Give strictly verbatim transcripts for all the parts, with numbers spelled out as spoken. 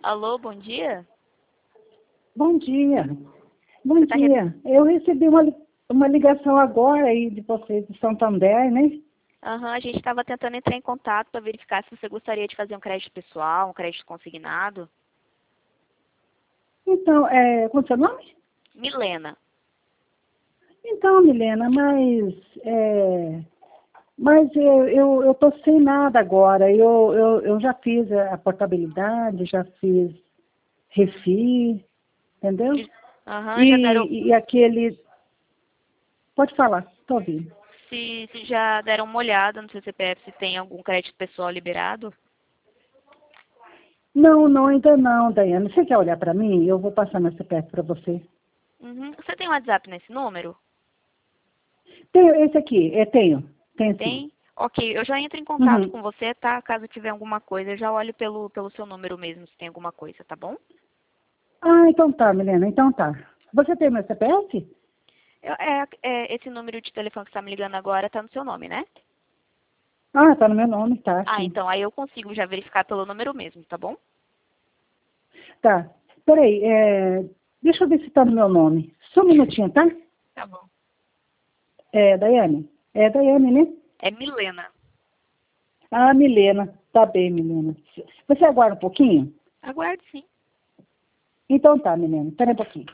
Alô, bom dia? Bom dia. Bom Você tá re- dia. Eu recebi uma, li- uma ligação agora aí de vocês de Santander, né? Aham, a gente estava tentando entrar em contato para verificar se você gostaria de fazer um crédito pessoal, um crédito consignado. Então, é, qual é o seu nome? Milena. Então, Milena, mas, é, mas eu, eu, eu tô sem nada agora. Eu, eu, eu já fiz a portabilidade, já fiz refi, entendeu? Aham, já deram, E, e aquele... Pode falar, estou ouvindo. se, se já deram uma olhada no seu C P F, se tem algum crédito pessoal liberado? Não, não, ainda não, Daiane. Você quer olhar para mim? Eu vou passar meu C P F para você. Uhum. Você tem WhatsApp nesse número? Tenho esse aqui, é, tenho, tenho sim. Tem? Ok, eu já entro em contato Uhum. com você, tá? Caso tiver alguma coisa, eu já olho pelo, pelo seu número mesmo, se tem alguma coisa, tá bom? Ah, então tá, Milena, então tá. Você tem meu C P F? Eu- é, é, esse número de telefone que você está me ligando agora tá no seu nome, né? Ah, tá no meu nome, tá, Ah, sim. então aí eu consigo já verificar pelo número mesmo, tá bom? Tá. Peraí, é, deixa eu ver se tá no meu nome. Só um minutinho, tá? Tá bom. É, Daiane? É Daiane, né? É Milena. Ah, Milena. Tá bem, Milena. Você aguarda um pouquinho? Aguarde sim. Então tá, Milena. Espera um pouquinho.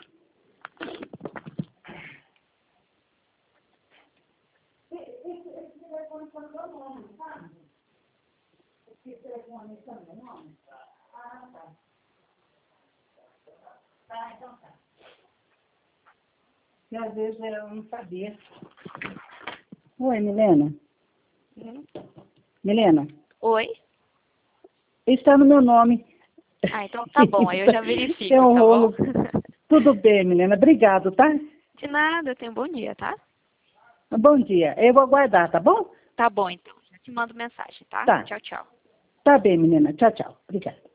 E às vezes eu não sabia. Oi, Milena. Uhum. Milena, Oi? está no meu nome. Ah, então tá bom, aí eu já verifico, É um tá bom? rolo. Tudo bem, Milena. Obrigado, tá? De nada, tenha um bom dia, tá? Bom dia. Eu vou aguardar, tá bom? Tá bom, então. Já te mando mensagem, tá? Tá. Tchau, tchau. Tá bem, menina. Tchau, tchau. Obrigada.